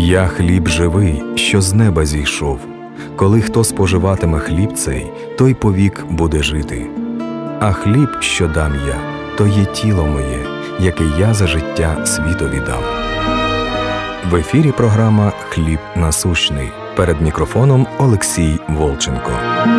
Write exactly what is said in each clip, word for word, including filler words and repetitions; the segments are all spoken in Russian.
«Я хліб живий, що з неба зійшов. Коли хто споживатиме хліб цей, той повік буде жити. А хліб, що дам я, то є тіло моє, яке я за життя світові дам». В ефірі програма «Хліб насущний». Перед мікрофоном Олексій Волченко.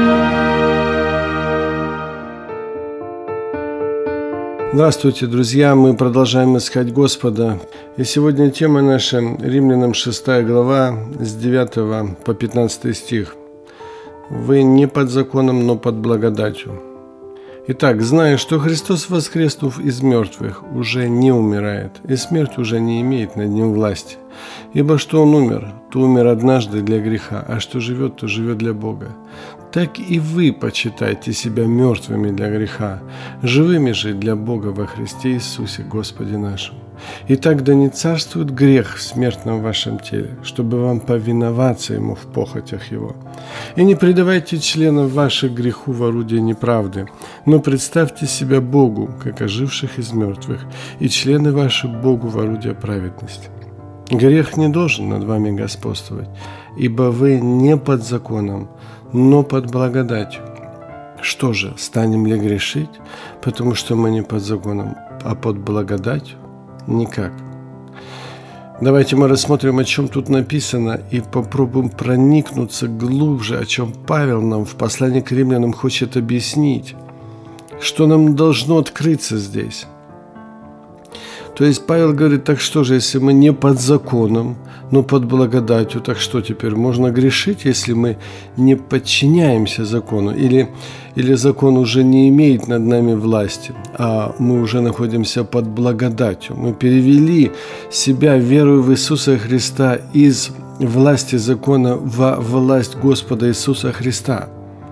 Здравствуйте, друзья! Мы продолжаем искать Господа. И сегодня тема наша – Римлянам шестая глава, с девятого по пятнадцатый стих. «Вы не под законом, но под благодатью». Итак, зная, что Христос, воскреснув из мертвых, уже не умирает, и смерть уже не имеет над ним власти. Ибо что Он умер, то умер однажды для греха, а что живет, то живет для Бога. Так и вы почитайте себя мертвыми для греха, живыми же для Бога во Христе Иисусе Господе нашем. Итак, да не царствует грех в смертном вашем теле, чтобы вам повиноваться Ему в похотях Его. И не предавайте членов ваших греху в орудие неправды, но представьте себя Богу, как оживших из мертвых, и члены ваши Богу в орудие праведности. Грех не должен над вами господствовать, ибо вы не под законом, но под благодатью. Что же, станем ли грешить, потому что мы не под законом, а под благодатью? Никак. Давайте мы рассмотрим, о чем тут написано, и попробуем проникнуться глубже, о чем Павел нам в послании к римлянам хочет объяснить, что нам должно открыться здесь. То есть Павел говорит, так что же, если мы не под законом, но под благодатью, так что теперь? Можно грешить, если мы не подчиняемся закону? Или, или закон уже не имеет над нами власти, а мы уже находимся под благодатью? Мы перевели себя, верою в Иисуса Христа, из власти закона во власть Господа Иисуса Христа.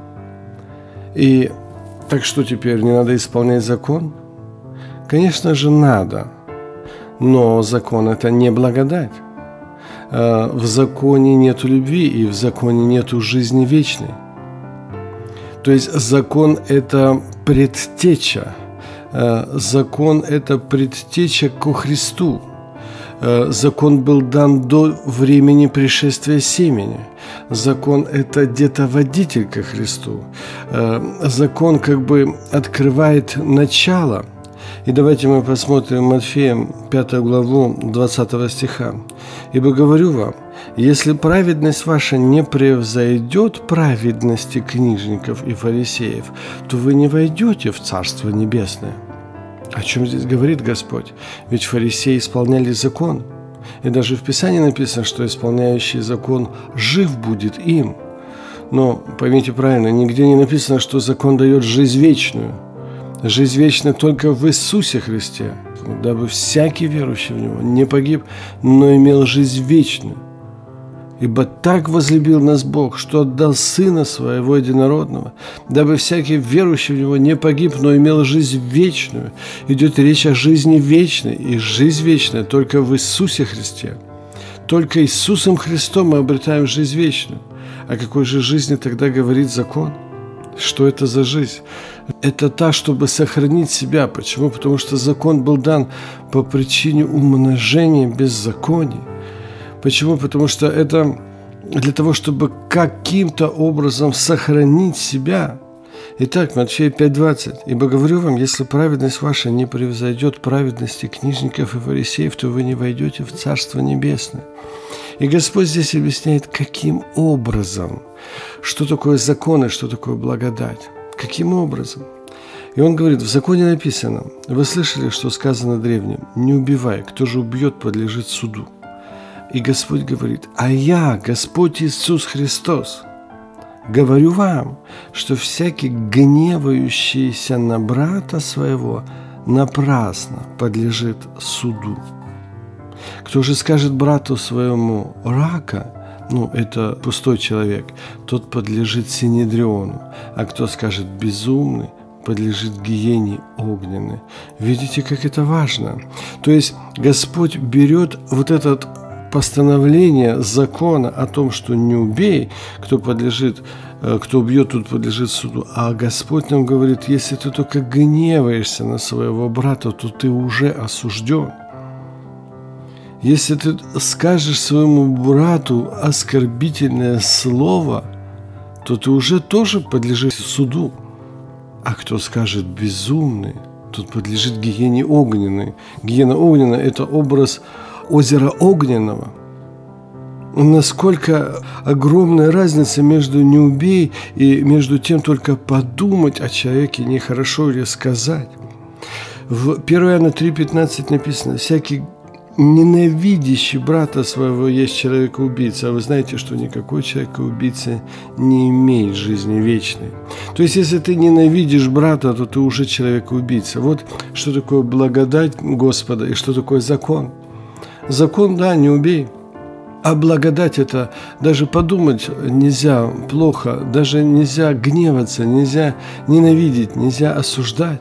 И так что теперь, не надо исполнять закон? Конечно же, надо. Но закон – это не благодать. В законе нет любви, и в законе нет жизни вечной. То есть закон – это предтеча. Закон – это предтеча ко Христу. Закон был дан до времени пришествия семени. Закон – это детоводитель ко Христу. Закон как бы открывает начало. И давайте мы посмотрим Матфея пятую главу двадцатого стиха. «Ибо говорю вам, если праведность ваша не превзойдет праведности книжников и фарисеев, то вы не войдете в Царство Небесное». О чем здесь говорит Господь? Ведь фарисеи исполняли закон. И даже в Писании написано, что исполняющий закон жив будет им. Но поймите правильно, нигде не написано, что закон дает жизнь вечную. Жизнь вечна только в Иисусе Христе, дабы всякий верующий в Него не погиб, но имел жизнь вечную. Ибо так возлюбил нас Бог, что отдал Сына Своего Единородного, дабы всякий верующий в Него не погиб, но имел жизнь вечную. Идет речь о жизни вечной, и жизнь вечная только в Иисусе Христе. Только Иисусом Христом мы обретаем жизнь вечную. О какой же жизни тогда говорит закон? Что это за жизнь? Это та, чтобы сохранить себя. Почему? Потому что закон был дан по причине умножения беззаконий. Почему? Потому что это для того, чтобы каким-то образом сохранить себя. Итак, Матфея пять двадцать. «Ибо говорю вам, если праведность ваша не превзойдет праведности книжников и фарисеев, то вы не войдете в Царство Небесное». И Господь здесь объясняет, каким образом, что такое закон и что такое благодать. Каким образом? И Он говорит, в законе написано, вы слышали, что сказано древним, не убивай, кто же убьет, подлежит суду. И Господь говорит, а я, Господь Иисус Христос, говорю вам, что всякий гневающийся на брата своего напрасно подлежит суду. Кто же скажет брату своему рака, ну, это пустой человек, тот подлежит синедриону, а кто скажет безумный, подлежит гиене огненной. Видите, как это важно? То есть Господь берет вот это постановление закона о том, что не убей, кто подлежит, кто убьет, тот подлежит суду. А Господь нам говорит, если ты только гневаешься на своего брата, то ты уже осужден. Если ты скажешь своему брату оскорбительное слово, то ты уже тоже подлежишь суду. А кто скажет безумный, тот подлежит гиене огненной. Гиена огненная – это образ озера огненного. Насколько огромная разница между «не убей» и между тем только подумать о человеке нехорошо или сказать. В первое Иоанна три пятнадцать написано: «Всякий ненавидящий брата своего есть человека-убийца». А вы знаете, что никакой человека-убийца не имеет жизни вечной. То есть, если ты ненавидишь брата, то ты уже человека-убийца. Вот что такое благодать Господа и что такое закон. Закон, да, не убей. А благодать – это даже подумать нельзя плохо, даже нельзя гневаться, нельзя ненавидеть, нельзя осуждать.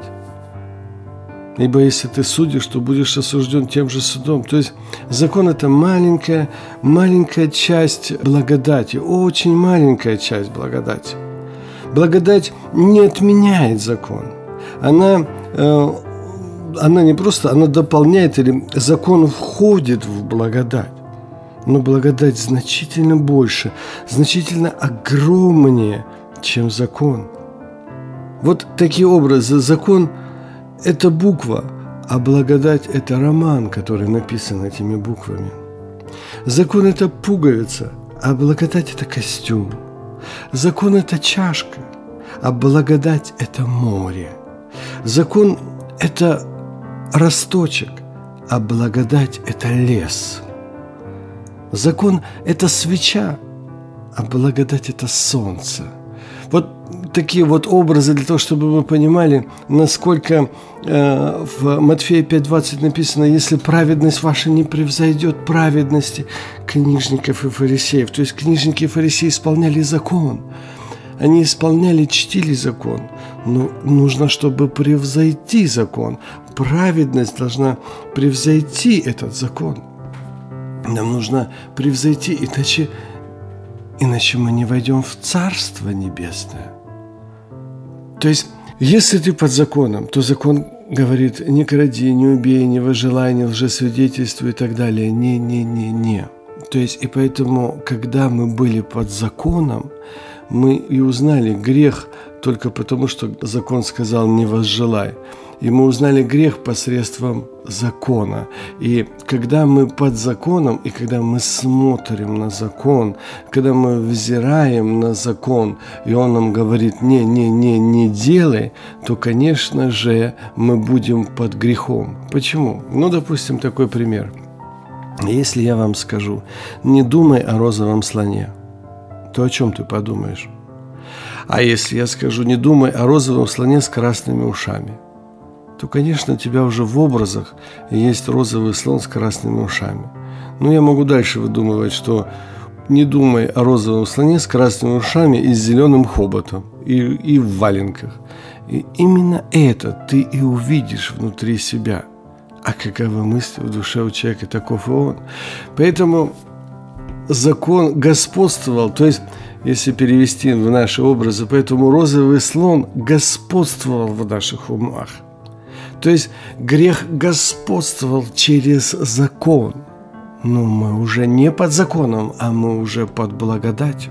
Ибо если ты судишь, то будешь осужден тем же судом. То есть закон – это маленькая, маленькая часть благодати, очень маленькая часть благодати. Благодать не отменяет закон. Она, э, она не просто, она дополняет, или закон входит в благодать. Но благодать значительно больше, значительно огромнее, чем закон. Вот такие образы. Закон – это буква, а благодать – это роман, который написан этими буквами. Закон – это пуговица, а благодать – это костюм. Закон – это чашка, а благодать – это море. Закон – это росточек, а благодать – это лес. Закон – это свеча, а благодать – это солнце. Вот такие вот образы для того, чтобы мы понимали, насколько э, в Матфея пять двадцать написано: «Если праведность ваша не превзойдет праведности книжников и фарисеев». То есть книжники и фарисеи исполняли закон. Они исполняли, чтили закон. Но нужно, чтобы превзойти закон. Праведность должна превзойти этот закон. Нам нужно превзойти, иначе, иначе мы не войдем в Царство Небесное. То есть, если ты под законом, то закон говорит: не кради, не убей, не возжелай, не лжесвидетельствуй и так далее. Не-не-не-не. То есть, и поэтому, когда мы были под законом, мы и узнали грех только потому, что закон сказал: не возжелай. И мы узнали грех посредством закона. И когда мы под законом, и когда мы смотрим на закон, когда мы взираем на закон, и он нам говорит: не, не, не, не делай, то, конечно же, мы будем под грехом. Почему? Ну, допустим, такой пример. Если я вам скажу: не думай о розовом слоне, то о чем ты подумаешь? А если я скажу: не думай о розовом слоне с красными ушами, то, конечно, у тебя уже в образах есть розовый слон с красными ушами. Но я могу дальше выдумывать, что не думай о розовом слоне с красными ушами и с зеленым хоботом, и, и в валенках. И именно это ты и увидишь внутри себя. А каковы мысли в душе у человека, таков и он. Поэтому закон господствовал, то есть, если перевести в наши образы, поэтому розовый слон господствовал в наших умах. То есть грех господствовал через закон. Но мы уже не под законом, а мы уже под благодатью.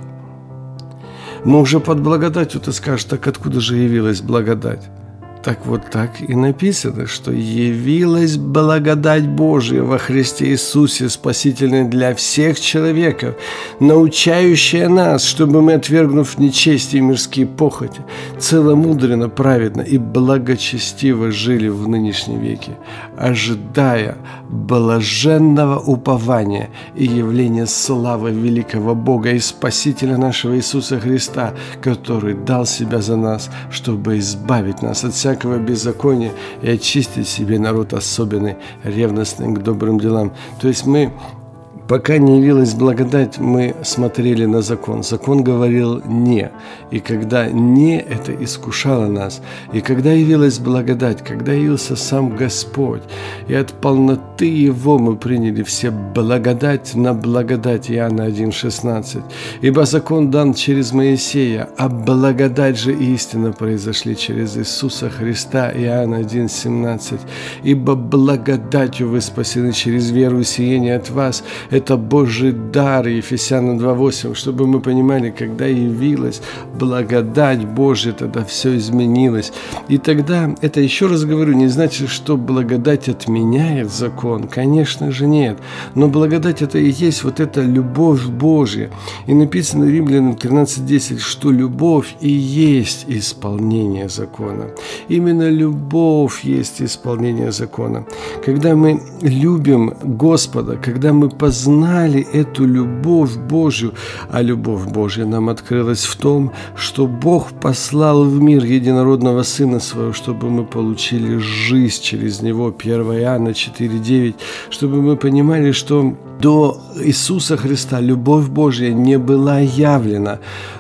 Мы уже под благодатью. Ты скажешь: так откуда же явилась благодать? Так вот так и написано, что явилась благодать Божия во Христе Иисусе, спасительная для всех человеков, научающая нас, чтобы мы, отвергнув нечестие и мирские похоти, целомудренно, праведно и благочестиво жили в нынешнем веке, ожидая блаженного упования и явления славы великого Бога и Спасителя нашего Иисуса Христа, который дал себя за нас, чтобы избавить нас от всякого беззакония и очистить себе народ особенный, ревностный к добрым делам. То есть мы Пока не явилась благодать, мы смотрели на закон. Закон говорил «не». И когда «не» это искушало нас, и когда явилась благодать, когда явился сам Господь, и от полноты Его мы приняли все благодать на благодать, Иоанна один шестнадцать. Ибо закон дан через Моисея, а благодать же и истина произошли через Иисуса Христа, Иоанна один семнадцать. Ибо благодатью вы спасены через веру и сиение от вас. Это Божий дар, Ефесянам два восемь, чтобы мы понимали, когда явилась благодать Божья, тогда все изменилось. И тогда, это еще раз говорю, не значит, что благодать отменяет закон. Конечно же нет. Но благодать это и есть вот эта любовь Божья. И написано в Римлянам тринадцать десять, что любовь и есть исполнение закона. Именно любовь есть исполнение закона. Когда мы любим Господа, когда мы познали эту любовь Божью, а любовь Божья нам открылась в том, что Бог послал в мир единородного Сына Своего, чтобы мы получили жизнь через Него, первое Иоанна четыре девять, чтобы мы понимали, что до Иисуса Христа любовь Божья не была явлена,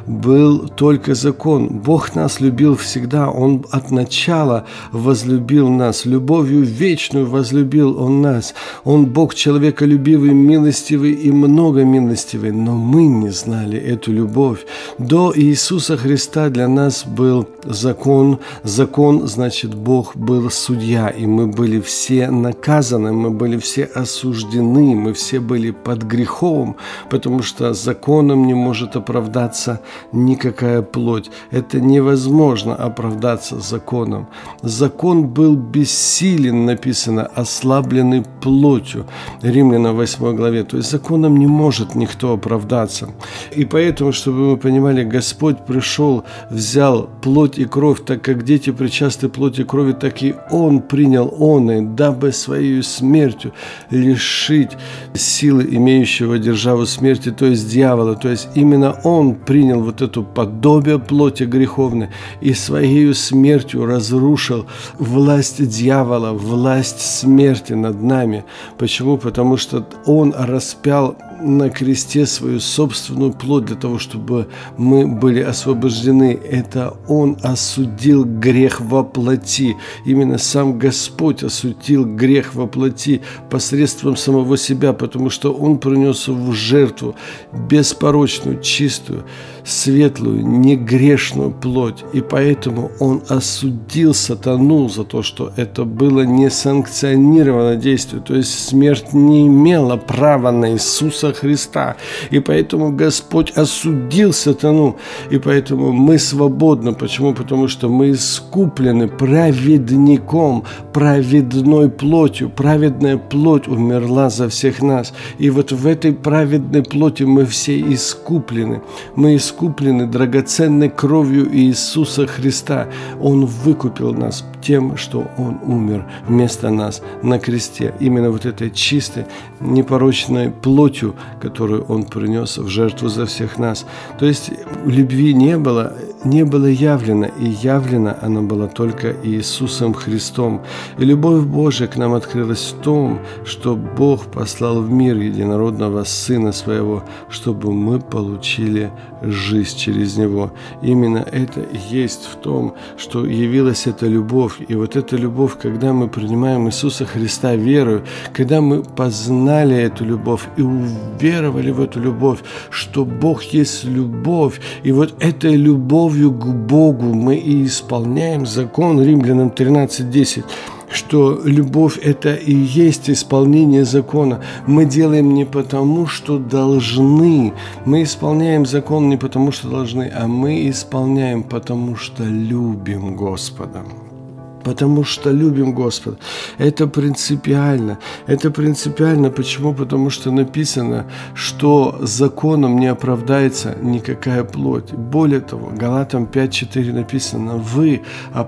был только закон. Бог нас любил всегда, Он от начала возлюбил нас, любовью вечную возлюбил Он нас. Он Бог человеколюбивый, милостивый и многомилостивый, но мы не знали эту любовь. До Иисуса Христа для нас был закон. Закон, значит, Бог был судья, и мы были все наказаны, мы были все осуждены, мы все были под грехом, потому что законом не может оправдаться никакая плоть. Это невозможно оправдаться законом. Закон был бессилен, написано, ослабленный плотью. Римлянам восьмой главе. То есть законом не может никто оправдаться. И поэтому, чтобы мы понимали, Господь пришел, взял плоть и кровь, так как дети причастны плоти и крови, так и Он принял он, и дабы своей смертью лишить силы, имеющего державу смерти, то есть дьявола. То есть именно Он принял вот эту подобие плоти греховной и своей смертью разрушил власть дьявола, власть смерти над нами. Почему? Потому что Он распял на кресте свою собственную плоть для того, чтобы мы были освобождены. Это Он осудил грех во плоти. Именно сам Господь осудил грех во плоти посредством самого себя, потому что Он принес в жертву беспорочную, чистую, светлую, негрешную плоть. И поэтому Он осудил сатану за то, что это было несанкционированное действие. То есть смерть не имела права на Иисуса Христа. И поэтому Господь осудил сатану. И поэтому мы свободны. Почему? Потому что мы искуплены праведником, праведной плотью. Праведная плоть умерла за всех нас. И вот в этой праведной плоти мы все искуплены. Мы искуплены драгоценной кровью Иисуса Христа. Он выкупил нас тем, что Он умер вместо нас на кресте. Именно вот этой чистой, непорочной плотью, которую Он принес в жертву за всех нас. То есть любви не было, не было явлено, и явлена она была только Иисусом Христом. И любовь Божия к нам открылась в том, что Бог послал в мир единородного Сына Своего, чтобы мы получили жизнь через Него. Именно это и есть в том, что явилась эта любовь. И вот эта любовь, когда мы принимаем Иисуса Христа верою, когда мы познали эту любовь и уверовали в эту любовь, что Бог есть любовь, и вот этой любовью к Богу мы и исполняем закон, Римлянам тринадцать десять, что любовь – это и есть исполнение закона. Мы делаем не потому, что должны. Мы исполняем закон не потому, что должны, а мы исполняем, потому что любим Господа. Потому что любим Господа. Это принципиально. Это принципиально. Почему? Потому что написано, что законом не оправдается никакая плоть. Более того, Галатам пять четыре написано: «Вы,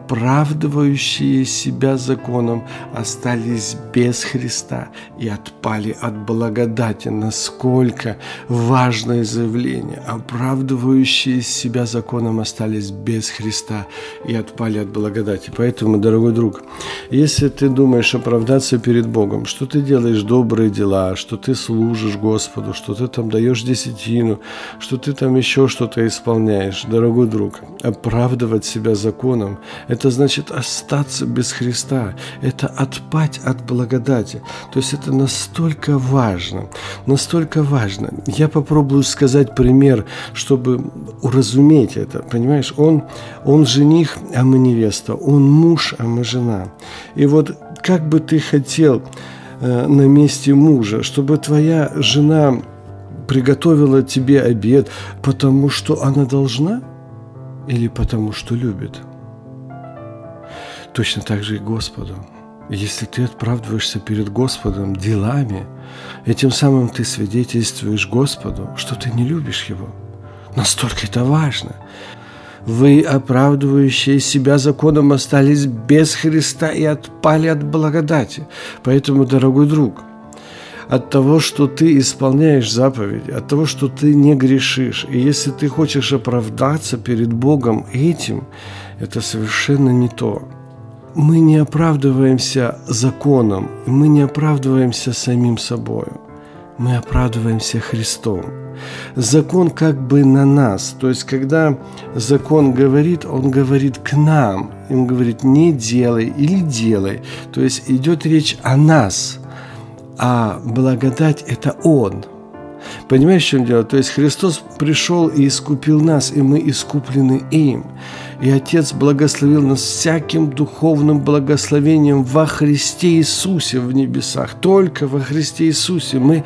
оправдывающие себя законом, остались без Христа и отпали от благодати». Насколько важное заявление. Оправдывающие себя законом остались без Христа и отпали от благодати. Поэтому дорогой друг, если ты думаешь оправдаться перед Богом, что ты делаешь добрые дела, что ты служишь Господу, что ты там даешь десятину, что ты там еще что-то исполняешь, дорогой друг, оправдывать себя законом, это значит остаться без Христа, это отпасть от благодати. То есть это настолько важно, настолько важно. Я попробую сказать пример, чтобы уразуметь это. Понимаешь, он, он жених, а мы невеста, он муж, а мы жена. И вот как бы ты хотел э, на месте мужа, чтобы твоя жена приготовила тебе обед, потому что она должна или потому что любит? Точно так же и Господу. Если ты оправдываешься перед Господом делами, этим самым ты свидетельствуешь Господу, что ты не любишь Его. Настолько это важно. Вы, оправдывающие себя законом, остались без Христа и отпали от благодати. Поэтому, дорогой друг, от того, что ты исполняешь заповеди, от того, что ты не грешишь, и если ты хочешь оправдаться перед Богом этим, это совершенно не то. Мы не оправдываемся законом, мы не оправдываемся самим собой. Мы оправдываемся Христом. Закон как бы на нас. То есть, когда закон говорит, он говорит к нам. Он говорит, не делай или делай. То есть, идет речь о нас. А благодать – это Он. Понимаешь, в чем дело? То есть, Христос пришел и искупил нас, и мы искуплены им. И Отец благословил нас всяким духовным благословением во Христе Иисусе в небесах. Только во Христе Иисусе мы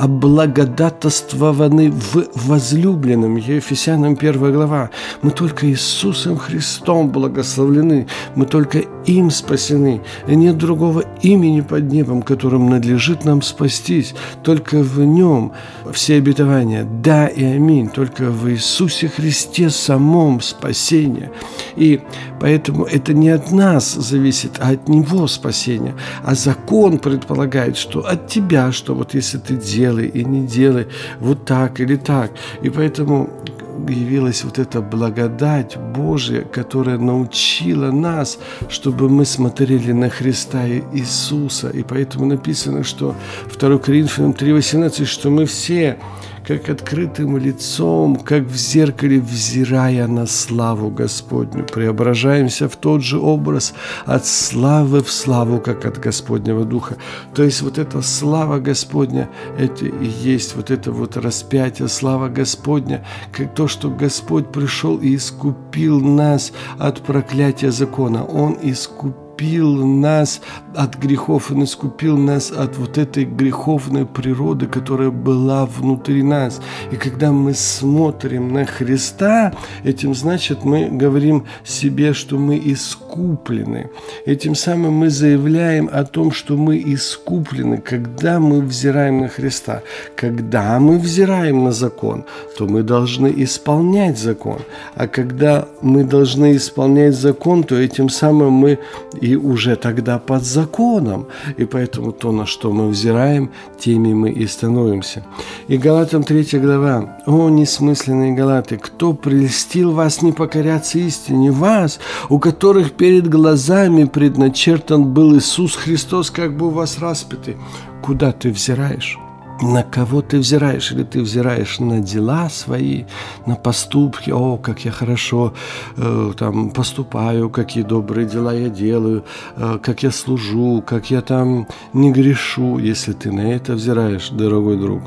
облагодатствованы в возлюбленном. Ефесянам первая глава. Мы только Иисусом Христом благословлены. Мы только им спасены. И нет другого имени под небом, которым надлежит нам спастись. Только в Нем все обетования. Да и аминь. Только в Иисусе Христе самом спасение. И поэтому это не от нас зависит, а от Него спасение. А закон предполагает, что от тебя, что вот если ты делай и не делай, вот так или так. И поэтому явилась вот эта благодать Божья, которая научила нас, чтобы мы смотрели на Христа Иисуса. И поэтому написано, что второе Коринфянам три восемнадцать, что мы все, как открытым лицом, как в зеркале, взирая на славу Господню, преображаемся в тот же образ от славы в славу, как от Господнего Духа. То есть вот эта слава Господня, это и есть вот это вот распятие, слава Господня, как то, что Господь пришел и искупил нас от проклятия закона. Он искупил искупил нас от грехов, Он искупил нас от вот этой греховной природы, которая была внутри нас. И когда мы смотрим на Христа, этим значит мы говорим себе, что мы искуплены. Этим самым мы заявляем о том, что мы искуплены, когда мы взираем на Христа. Когда мы взираем на закон, то мы должны исполнять закон. А когда мы должны исполнять закон, то этим самым мы и уже тогда под законом. И поэтому то, на что мы взираем, теми мы и становимся. И Галатам третья глава. «О, несмысленные галаты, кто прельстил вас не покоряться истине? Вас, у которых перед глазами предначертан был Иисус Христос, как бы у вас распятый». Куда ты взираешь? На кого ты взираешь? Или ты взираешь на дела свои, на поступки? О, как я хорошо э, там поступаю, какие добрые дела я делаю, э, как я служу, как я там не грешу. Если ты на это взираешь, дорогой друг,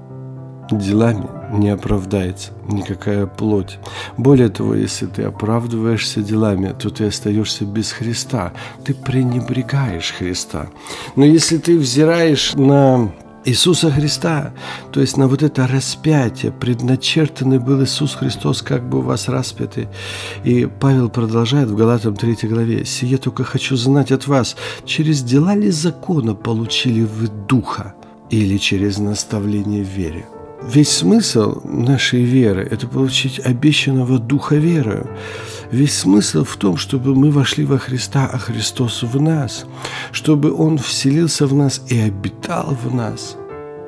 делами не оправдается никакая плоть. Более того, если ты оправдываешься делами, то ты остаешься без Христа. Ты пренебрегаешь Христа. Но если ты взираешь на Иисуса Христа, то есть на вот это распятие, предначертанный был Иисус Христос, как бы у вас распятый. И Павел продолжает в Галатам третьей главе: «Сие только хочу знать от вас, через дела ли закона получили вы Духа, или через наставление в вере?» Весь смысл нашей веры – это получить обещанного Духа верою. Весь смысл в том, чтобы мы вошли во Христа, а Христос в нас, чтобы Он вселился в нас и обитал в нас,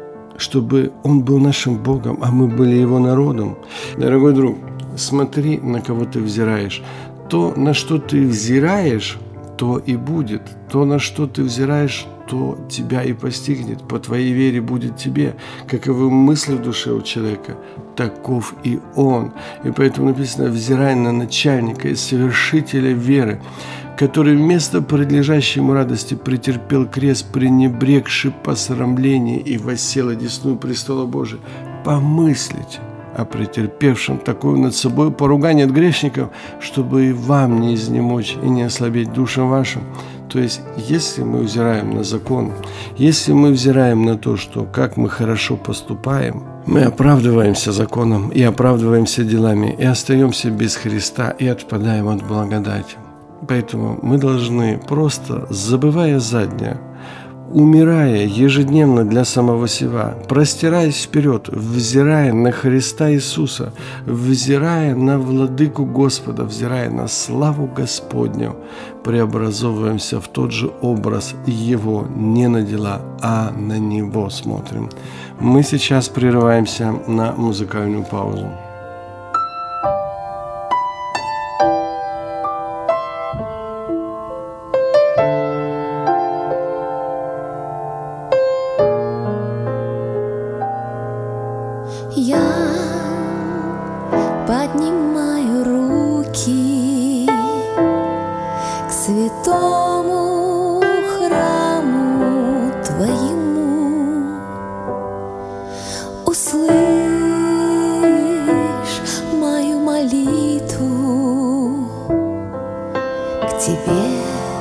чтобы Он был нашим Богом, а мы были Его народом. Дорогой друг, смотри, на кого ты взираешь. То, на что ты взираешь, то и будет. То, на что ты взираешь, то тебя и постигнет. По твоей вере будет тебе. Каковы мысли в душе у человека, таков и он. И поэтому написано: взирай на начальника и совершителя веры, который вместо предлежащей ему радости претерпел крест, пренебрегши посрамление, и воссел одесную престола Божия. Помыслите о претерпевшем такое над собой поругание от грешников, чтобы и вам не изнемочь и не ослабеть душам вашим. То есть, если мы взираем на закон, если мы взираем на то, что как мы хорошо поступаем, мы оправдываемся законом и оправдываемся делами, и остаемся без Христа, и отпадаем от благодати. Поэтому мы должны просто, забывая заднее, умирая ежедневно для самого себя, простираясь вперед, взирая на Христа Иисуса, взирая на Владыку Господа, взирая на славу Господню, преобразовываемся в тот же образ Его, не на дела, а на Него смотрим. Мы сейчас прерываемся на музыкальную паузу. Я поднимаю руки к святому храму Твоему. Услышь мою молитву, к Тебе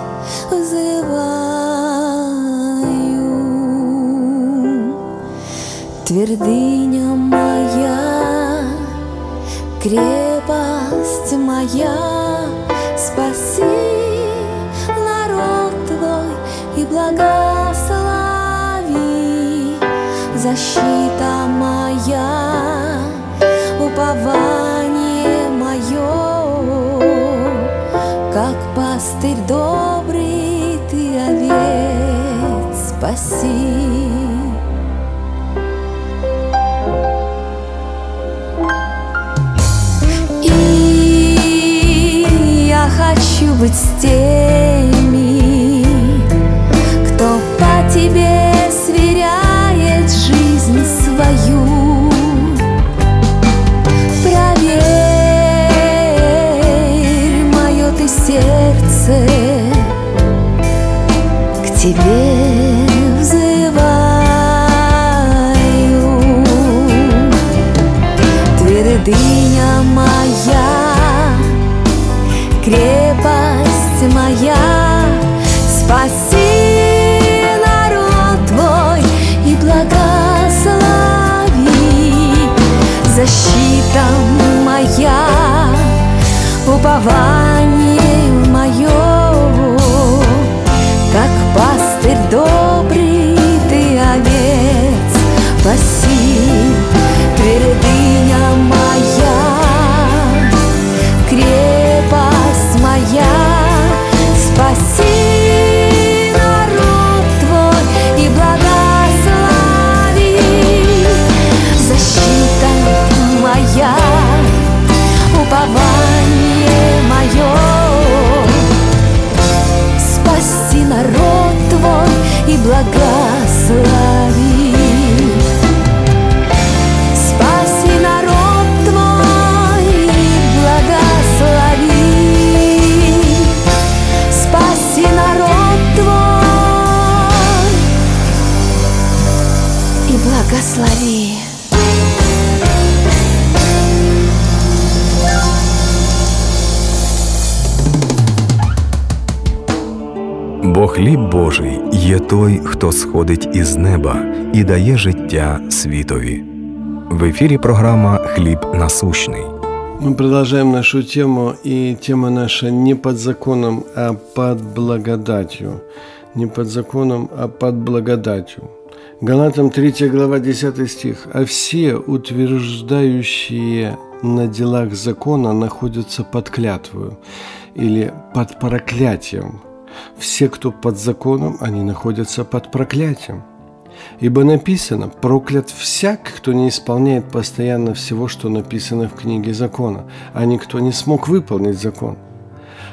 взываю. Твердыня моя, крепость моя, спаси народ Твой и благослови. Защита моя, упование мое, как пастырь добрый Ты овец спаси. Хочу быть с теми, кто по Тебе сверяет жизнь свою. Проверь мое Ты сердце, к Тебе взываю. Твердыня моя, крепость моя, спаси народ Твой и благослови. Защита моя, упование мое, как пастырь добрый Ты овец паси. Твердыня моя, крепость моя, спаси народ Твой и благослови. Защита моя, упование мое, спаси народ Твой и благослови. Спаси народ Твой и благослови. Спаси народ Твой и благослови. Бо хліб Божий є той, хто сходить із неба і дає життя світові. В ефірі програма «Хліб насущний». Мы продолжаем нашу тему, и тема наша не под законом, а под благодатью. Не под законом, а под благодатью. Галатам третья глава, десятый стих. «А все, утверждающие на делах закона, находятся под клятвою» или под проклятием. Все, кто под законом, они находятся под проклятием. Ибо написано: проклят всяк, кто не исполняет постоянно всего, что написано в книге закона, а никто не смог выполнить закон.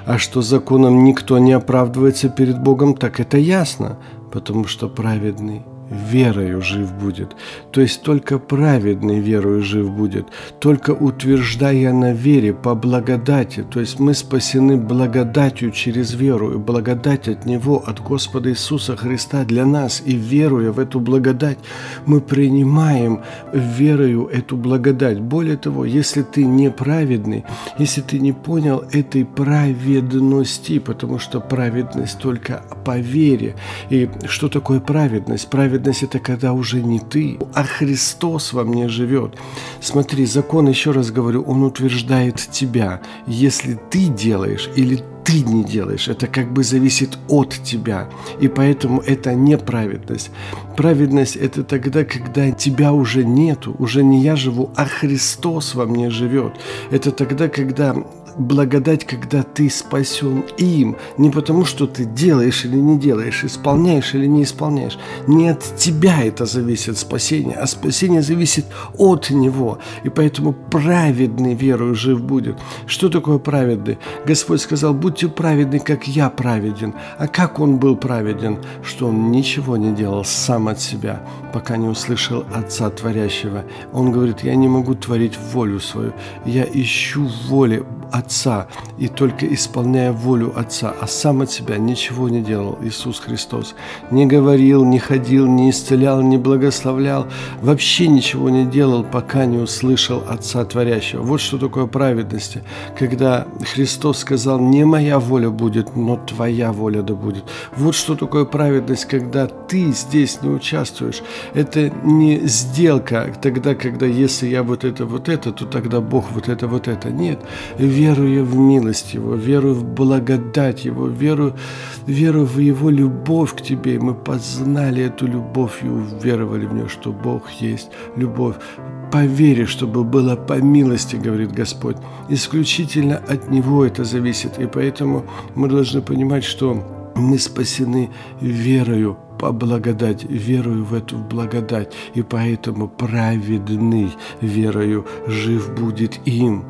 А что законом никто не оправдывается перед Богом, так это ясно, потому что праведный верою жив будет. То есть только праведный верою жив будет, только утверждая на вере по благодати. То есть мы спасены благодатью через веру, и благодать от Него, от Господа Иисуса Христа для нас. И веруя в эту благодать, мы принимаем верою эту благодать. Более того, если ты неправедный, если ты не понял этой праведности, потому что праведность только по вере. И что такое праведность? Праведность Праведность – это когда уже не ты, а Христос во мне живет. Смотри, закон, еще раз говорю, он утверждает тебя. Если ты делаешь или ты не делаешь, это как бы зависит от тебя. И поэтому это не праведность. Праведность – это тогда, когда тебя уже нету, уже не я живу, а Христос во мне живет. Это тогда, когда благодать, когда ты спасен им, не потому, что ты делаешь или не делаешь, исполняешь или не исполняешь. Не от тебя это зависит спасение, а спасение зависит от Него. И поэтому праведный верою жив будет. Что такое праведный? Господь сказал: будьте праведны, как я праведен. А как Он был праведен? Что Он ничего не делал сам от себя, пока не услышал Отца Творящего. Он говорит: я не могу творить волю свою, я ищу воли Отца, и только исполняя волю Отца, а сам от себя ничего не делал Иисус Христос. Не говорил, не ходил, не исцелял, не благословлял, вообще ничего не делал, пока не услышал Отца Творящего. Вот что такое праведность, когда Христос сказал: не моя воля будет, но твоя воля да будет. Вот что такое праведность, когда ты здесь не участвуешь. Это не сделка тогда, когда если я вот это, вот это, то тогда Бог вот это, вот это. Нет, веруя в милость Его, веруя в благодать Его, веруя, веруя в Его любовь к тебе, мы познали эту любовь и уверовали в нее, что Бог есть любовь. По вере, чтобы было по милости, говорит Господь. Исключительно от Него это зависит. И поэтому мы должны понимать, что мы спасены верою по благодать, верою в эту благодать. И поэтому праведный верою жив будет им.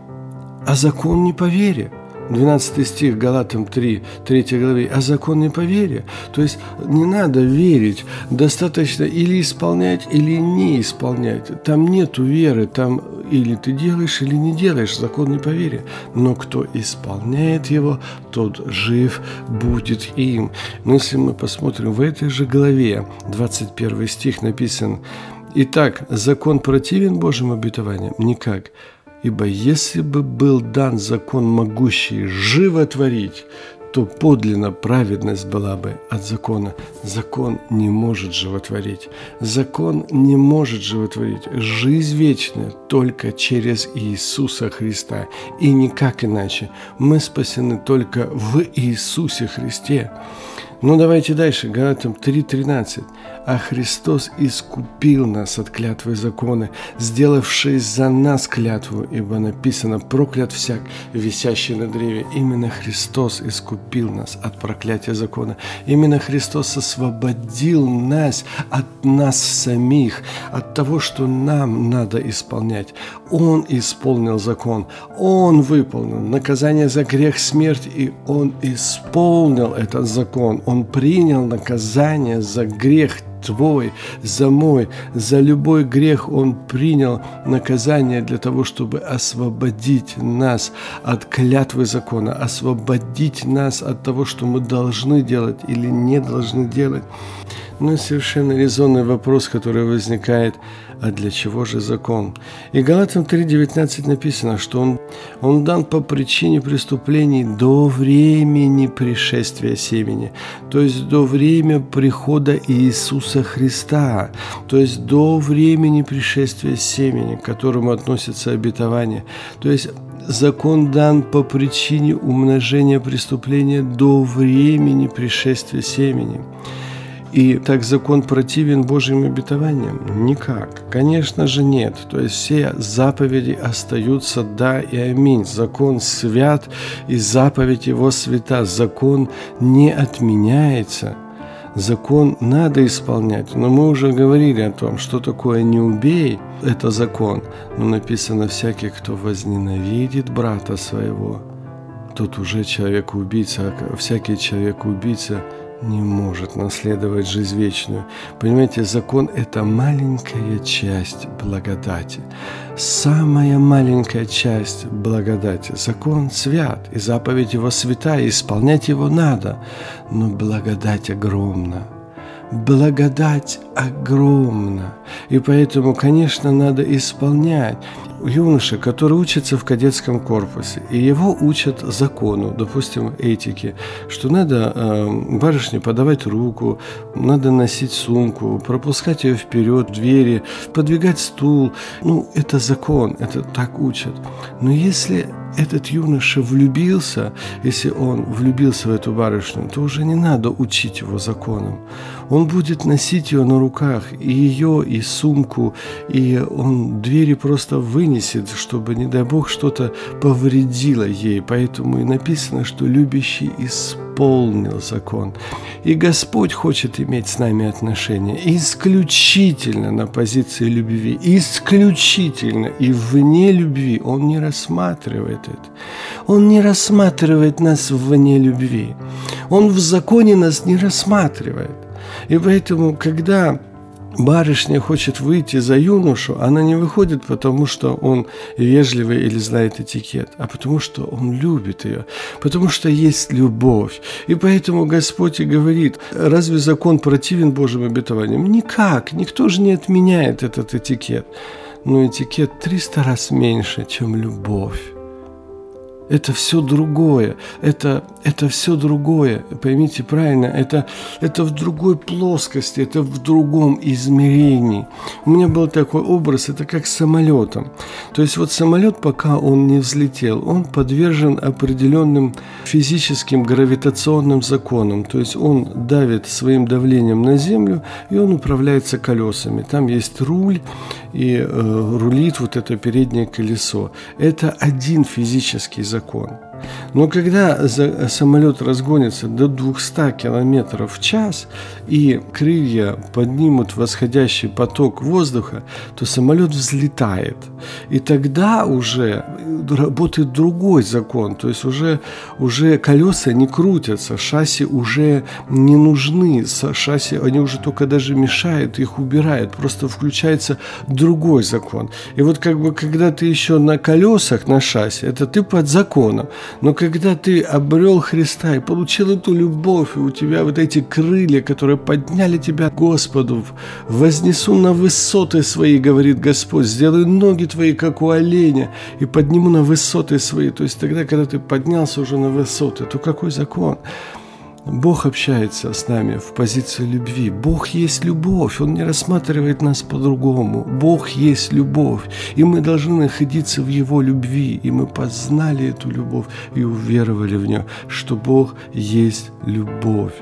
А закон не по вере. двенадцатый стих, Галатам три, третьей главе. А закон не по вере. То есть не надо верить. Достаточно или исполнять, или не исполнять. Там нету веры. Там или ты делаешь, или не делаешь. Закон не по вере. Но кто исполняет его, тот жив будет им. Но если мы посмотрим в этой же главе, двадцать первый стих написан: «Итак, закон противен Божьим обетованиям? Никак. Ибо если бы был дан закон, могущий животворить, то подлинно праведность была бы от закона. Закон не может животворить. Закон не может животворить. Жизнь вечная только через Иисуса Христа. И никак иначе. Мы спасены только в Иисусе Христе». Ну, давайте дальше. Галатам три тринадцать. «А Христос искупил нас от клятвы закона, сделавшись за нас клятву, ибо написано: проклят всяк, висящий на древе». Именно Христос искупил нас от проклятия закона. Именно Христос освободил нас от нас самих, от того, что нам надо исполнять. Он исполнил закон. Он выполнил наказание за грех, смерть, и Он исполнил этот закон. Он принял наказание за грех твой, за мой, за любой грех Он принял наказание для того, чтобы освободить нас от клятвы закона, освободить нас от того, что мы должны делать или не должны делать. Но совершенно резонный вопрос, который возникает: а для чего же закон? И Галатам три девятнадцать написано, что он, он дан по причине преступлений до времени пришествия семени, то есть до времени прихода Иисуса Христа, то есть до времени пришествия семени, к которому относится обетование. То есть закон дан по причине умножения преступления до времени пришествия семени. И так закон противен Божьим обетованиям? Никак. Конечно же нет. То есть все заповеди остаются да и аминь. Закон свят, и заповедь его свята. Закон не отменяется. Закон надо исполнять. Но мы уже говорили о том, что такое «не убей» – это закон. Но написано: всякий, кто возненавидит брата своего, тот уже человек-убийца, а всякий человек-убийца не может наследовать жизнь вечную. Понимаете, закон – это маленькая часть благодати. Самая маленькая часть благодати. Закон свят, и заповедь его святая, исполнять его надо. Но благодать огромна. Благодать огромна. И поэтому, конечно, надо исполнять. Юноша, который учится в кадетском корпусе, и его учат закону, допустим, этике, что надо э, барышне подавать руку, надо носить сумку, пропускать ее вперед, двери, подвигать стул. Ну, это закон, это так учат. Но если этот юноша влюбился, если он влюбился в эту барышню, то уже не надо учить его законам. Он будет носить ее на руках, и ее, и сумку, и он двери просто вынесет, чтобы, не дай Бог, что-то повредило ей. Поэтому и написано, что любящий исполнил закон. И Господь хочет иметь с нами отношения исключительно на позиции любви, исключительно, и вне любви. Он не рассматривает это. Он не рассматривает нас вне любви. Он в законе нас не рассматривает. И поэтому, когда барышня хочет выйти за юношу, она не выходит, потому что он вежливый или знает этикет, а потому что он любит ее, потому что есть любовь. И поэтому Господь и говорит: разве закон противен Божьим обетованиям? Никак, никто же не отменяет этот этикет. Но этикет триста раз меньше, чем любовь. Это все другое, это, это все другое, поймите правильно, это, это в другой плоскости, это в другом измерении. У меня был такой образ, это как с самолетом. То есть вот самолет, пока он не взлетел, он подвержен определенным физическим гравитационным законам. То есть он давит своим давлением на землю, и он управляется колесами. Там есть руль, и э, рулит вот это переднее колесо. Это один физический закон. закон. Но когда самолет разгонится до двухсот километров в час и крылья поднимут восходящий поток воздуха, то самолет взлетает. И тогда уже работает другой закон. То есть уже, уже колеса не крутятся, шасси уже не нужны. Шасси, они уже только даже мешают, их убирают. Просто включается другой закон. И вот как бы когда ты еще на колесах, на шасси, это ты под законом. Но когда ты обрел Христа и получил эту любовь, и у тебя вот эти крылья, которые подняли тебя к Господу, вознесу на высоты свои, говорит Господь, сделаю ноги твои, как у оленя, и подниму на высоты свои. То есть тогда, когда ты поднялся уже на высоты, то какой закон? Бог общается с нами в позиции любви. Бог есть любовь, Он не рассматривает нас по-другому. Бог есть любовь, и мы должны находиться в Его любви. И мы познали эту любовь и уверовали в нее, что Бог есть любовь.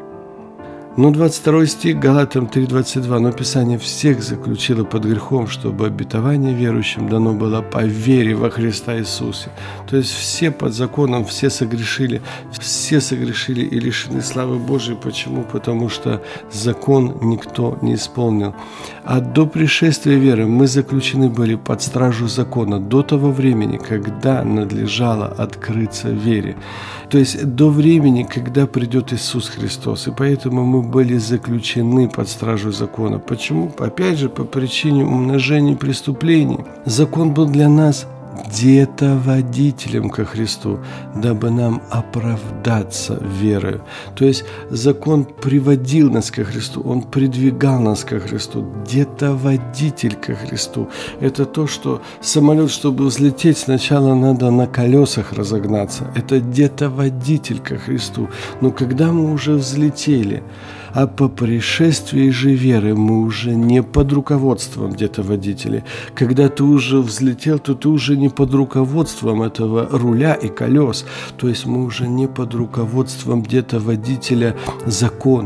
Но двадцать второй стих, Галатам три двадцать два, но Писание всех заключило под грехом, чтобы обетование верующим дано было по вере во Христа Иисуса. То есть все под законом, все согрешили, все согрешили и лишены славы Божией. Почему? Потому что закон никто не исполнил. А до пришествия веры мы заключены были под стражу закона до того времени, когда надлежало открыться вере. То есть до времени, когда придет Иисус Христос. И поэтому мы были заключены под стражу закона. Почему? Опять же, по причине умножения преступлений. Закон был для нас детоводителем ко Христу, дабы нам оправдаться верою. То есть закон приводил нас ко Христу, он придвигал нас ко Христу. Детоводитель ко Христу. Это то, что самолет, чтобы взлететь, сначала надо на колесах разогнаться. Это детоводитель ко Христу. Но когда мы уже взлетели, а по пришествии же веры мы уже не под руководством детоводителей. Когда ты уже взлетел, то ты уже не под руководством этого руля и колес. То есть мы уже не под руководством детоводителя закона.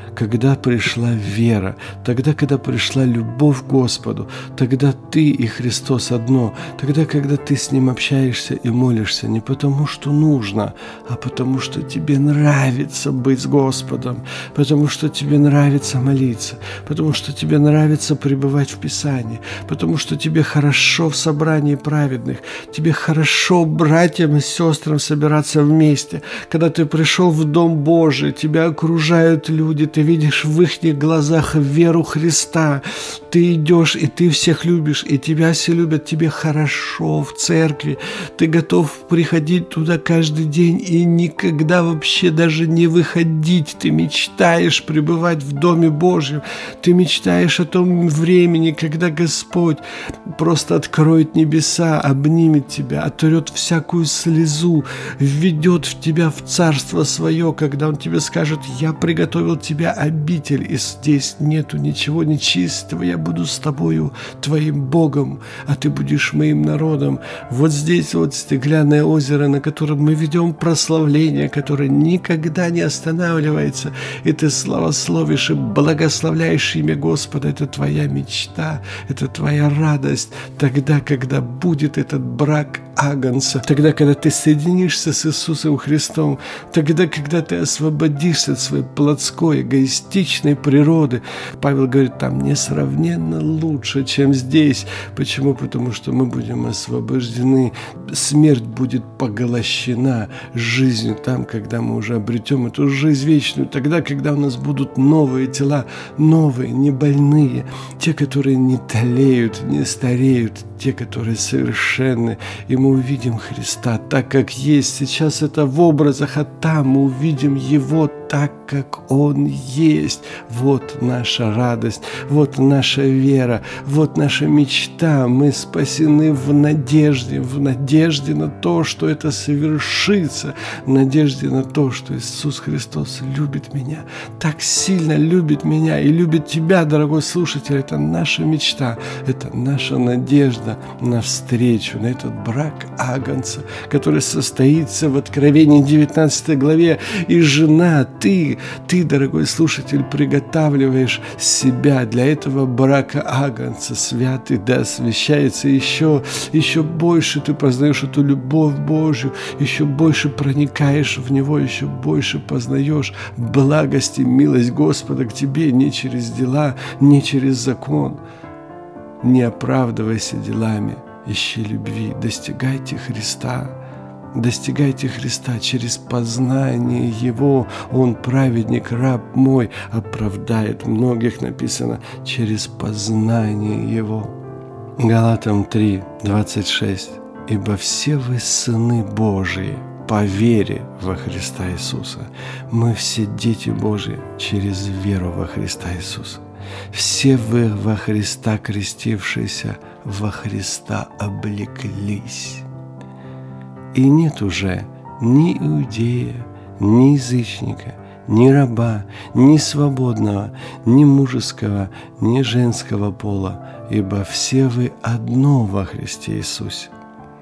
когда пришла вера, тогда, когда пришла любовь к Господу, тогда ты и Христос одно, тогда, когда ты с Ним общаешься и молишься не потому, что нужно, а потому, что тебе нравится быть с Господом, потому что тебе нравится молиться, потому что тебе нравится пребывать в Писании, потому что тебе хорошо в собрании праведных, тебе хорошо братьям и сестрам собираться вместе. Когда ты пришел в Дом Божий, тебя окружают люди, ты видишь в их глазах веру Христа, ты идешь, и ты всех любишь, и тебя все любят, тебе хорошо в церкви, ты готов приходить туда каждый день и никогда вообще даже не выходить, ты мечтаешь пребывать в Доме Божьем, ты мечтаешь о том времени, когда Господь просто откроет небеса, обнимет тебя, оттрет всякую слезу, введет в тебя в Царство Свое, когда Он тебе скажет: «Я приготовил тебе обитель, и здесь нету ничего нечистого, я буду с тобою, твоим Богом, а ты будешь моим народом». Вот здесь вот стеклянное озеро, на котором мы ведем прославление, которое никогда не останавливается, и ты славословишь и благословляешь имя Господа. Это твоя мечта, это твоя радость. Тогда, когда будет этот брак Агнца, тогда, когда ты соединишься с Иисусом Христом, тогда, когда ты освободишься от своей плотской, эгоистичной природы. Павел говорит, там несравненно лучше, чем здесь. Почему? Потому что мы будем освобождены, смерть будет поглощена жизнью там, когда мы уже обретем эту жизнь вечную, тогда, когда у нас будут новые тела, новые, не больные, те, которые не талеют, не стареют, те, которые совершенны, и мы увидим Христа так, как есть. Сейчас это в образах, а там мы увидим Его так, как Он есть. Вот наша радость, вот наша вера, вот наша мечта. Мы спасены в надежде, в надежде на то, что это совершится, в надежде на то, что Иисус Христос любит меня, так сильно любит меня и любит тебя, дорогой слушатель. Это наша мечта, это наша надежда на встречу, на этот брак Агнца, который состоится в Откровении девятнадцатой главе. И жена, ты, ты, дорогой слушатель, приготавливаешь себя для этого брака Агнца. Святый да освящается еще, еще больше ты познаешь эту любовь Божью, еще больше проникаешь в Него, еще больше познаешь благость и милость Господа к тебе не через дела, не через закон. Не оправдывайся делами, ищи любви, достигайте Христа. Достигайте Христа через познание Его. Он, праведник, раб мой, оправдает многих, написано, через познание Его. Галатам три, двадцать шесть. «Ибо все вы сыны Божии по вере во Христа Иисуса». Мы все дети Божьи через веру во Христа Иисуса. Все вы во Христа крестившиеся, во Христа облеклись. И нет уже ни иудея, ни язычника, ни раба, ни свободного, ни мужеского, ни женского пола, ибо все вы одно во Христе Иисусе.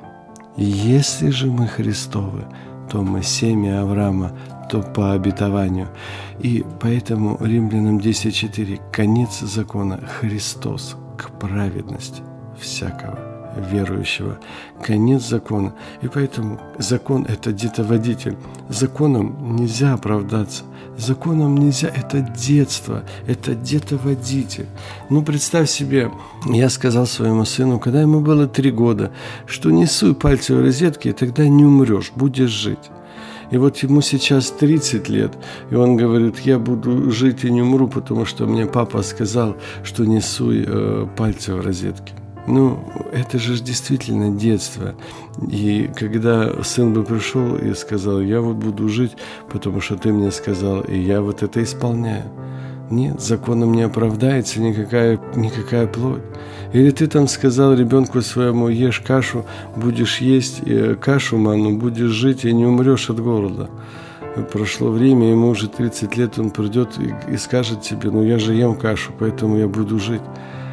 Если же мы Христовы, то мы семя Авраама, то по обетованию. И поэтому Римлянам десять четыре конец закона Христос к праведности всякого верующего. Конец закона. И поэтому закон – это детоводитель. Законом нельзя оправдаться. Законом нельзя, это детство, это детоводитель. Ну, представь себе, я сказал своему сыну, когда ему было три года, что не суй пальцы в розетки, и тогда не умрешь, будешь жить. И вот ему сейчас тридцать лет, и он говорит, я буду жить и не умру, потому что мне папа сказал, что не суй э, пальцы в розетки. Ну, это же действительно детство. И когда сын бы пришел и сказал, я вот буду жить, потому что ты мне сказал, и я вот это исполняю. Нет, законом не оправдается никакая, никакая плоть. Или ты там сказал ребенку своему, ешь кашу, будешь есть кашу манну, будешь жить и не умрешь от голода. Прошло время, ему уже тридцать лет, он придет и, и скажет тебе, ну я же ем кашу, поэтому я буду жить.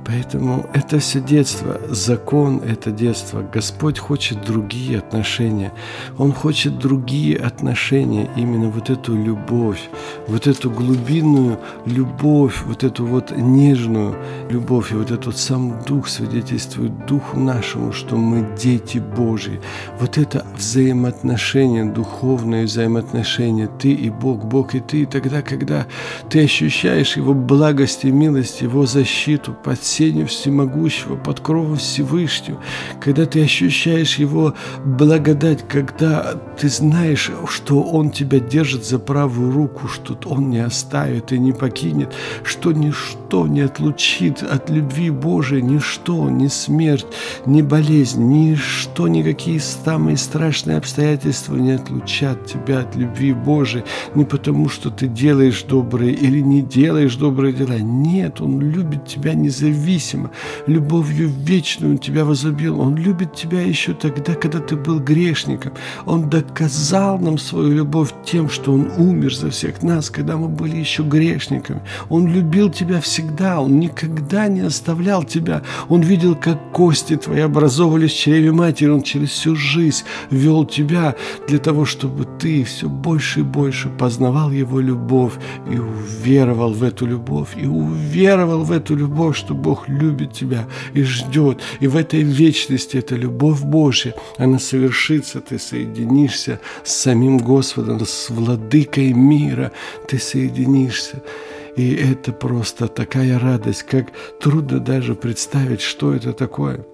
Поэтому это все детство, закон – это детство. Господь хочет другие отношения. Он хочет другие отношения, именно вот эту любовь, вот эту глубинную любовь, вот эту вот нежную любовь. И вот этот сам Дух свидетельствует Духу нашему, что мы дети Божьи. Вот это взаимоотношение, духовное взаимоотношение, ты и Бог, Бог и ты. И тогда, когда ты ощущаешь Его благость и милость, Его защиту под сенью всемогущего, под кровом Всевышнего, когда ты ощущаешь Его благодать, когда ты знаешь, что Он тебя держит за правую руку, что Он не оставит и не покинет, что ничто не отлучит от любви Божией, ничто, ни смерть, ни болезнь, ничто, никакие самые страшные обстоятельства не отлучат тебя от любви Божией, не потому, что ты делаешь добрые или не делаешь добрые дела. Нет, Он любит тебя независимо, любовью вечную Он тебя возлюбил. Он любит тебя еще тогда, когда ты был грешником. Он доказал нам свою любовь тем, что Он умер за всех нас, когда мы были еще грешниками. Он любил тебя всегда, Он никогда не оставлял тебя. Он видел, как кости твои образовывались в чреве матери. Он через всю жизнь вел тебя для того, чтобы ты все больше и больше познавал Его любовь и уверовал в эту любовь, и уверовал в эту любовь, что Бог любит тебя и ждет. И в этой вечности эта любовь Божья, она совершится, ты соединишься с самим Господом, с владыкой мира, ты соединишься. И это просто такая радость, как трудно даже представить, что это такое.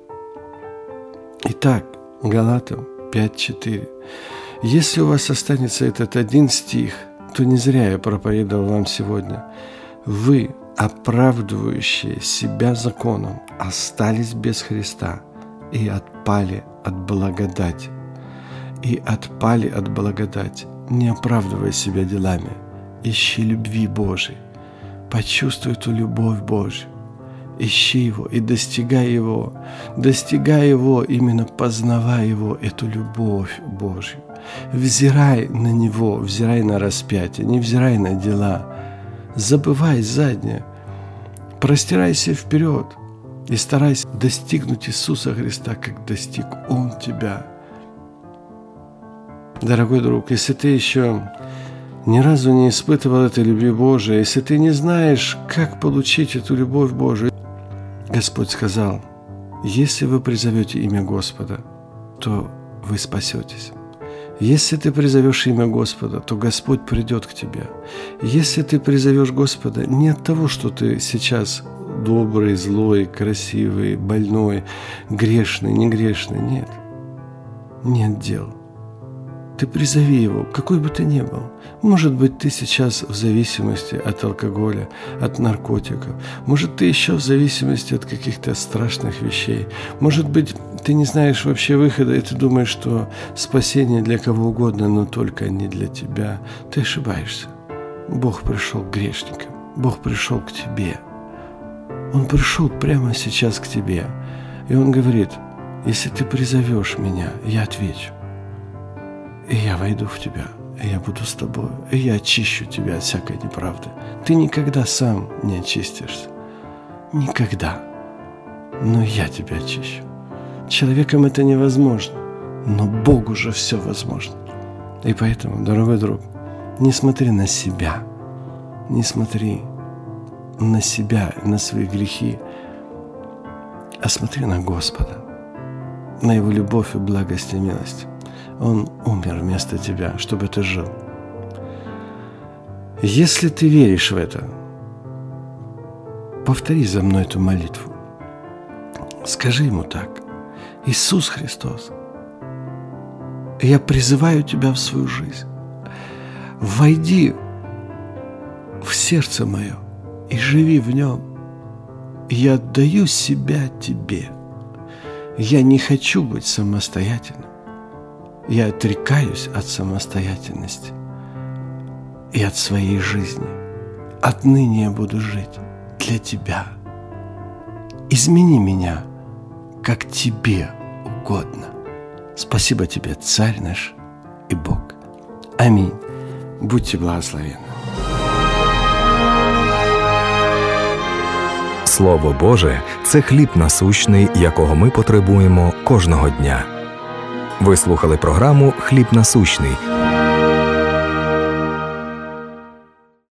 Итак, Галатам пять четыре. Если у вас останется этот один стих, то не зря я проповедовал вам сегодня. Вы, оправдывающие себя законом, остались без Христа и отпали от благодати. И отпали от благодати, не оправдывая себя делами. Ищи любви Божией. Почувствуй эту любовь Божью. Ищи Его и достигай Его. Достигай Его, именно познавай Его, эту любовь Божью. Взирай на Него, взирай на распятие, не взирай на дела. Забывай заднее. Простирайся вперед и старайся достигнуть Иисуса Христа, как достиг Он тебя. Дорогой друг, если ты еще ни разу не испытывал этой любви Божией, если ты не знаешь, как получить эту любовь Божию, Господь сказал, если вы призовете имя Господа, то вы спасетесь. Если ты призовешь имя Господа, то Господь придет к тебе. Если ты призовешь Господа не от того, что ты сейчас добрый, злой, красивый, больной, грешный, негрешный, нет. Нет дел. Ты призови Его, какой бы ты ни был. Может быть, ты сейчас в зависимости от алкоголя, от наркотиков. Может, ты еще в зависимости от каких-то страшных вещей. Может быть, ты не знаешь вообще выхода, и ты думаешь, что спасение для кого угодно, но только не для тебя. Ты ошибаешься. Бог пришел к грешникам. Бог пришел к тебе. Он пришел прямо сейчас к тебе. И Он говорит, если ты призовешь Меня, я отвечу. И я войду в тебя, и я буду с тобой, и я очищу тебя от всякой неправды. Ты никогда сам не очистишься. Никогда. Но я тебя очищу. Человеком это невозможно, но Богу же все возможно. И поэтому, дорогой друг, не смотри на себя, не смотри на себя, на свои грехи, а смотри на Господа, на Его любовь и благость и милость. Он умер вместо тебя, чтобы ты жил. Если ты веришь в это, повтори за мной эту молитву. Скажи Ему так. Иисус Христос, я призываю Тебя в свою жизнь. Войди в сердце мое и живи в нем. Я отдаю себя Тебе. Я не хочу быть самостоятельным. Я отрекаюсь от самостоятельности и от своей жизни. Отныне я буду жить для Тебя. Измени меня, как Тебе угодно. Спасибо Тебе, Царь наш и Бог. Аминь. Будьте благословенны. Слово Боже – це хліб насущний, якого ми потребуємо кожного дня. Ви слухали програму «Хліб насущний»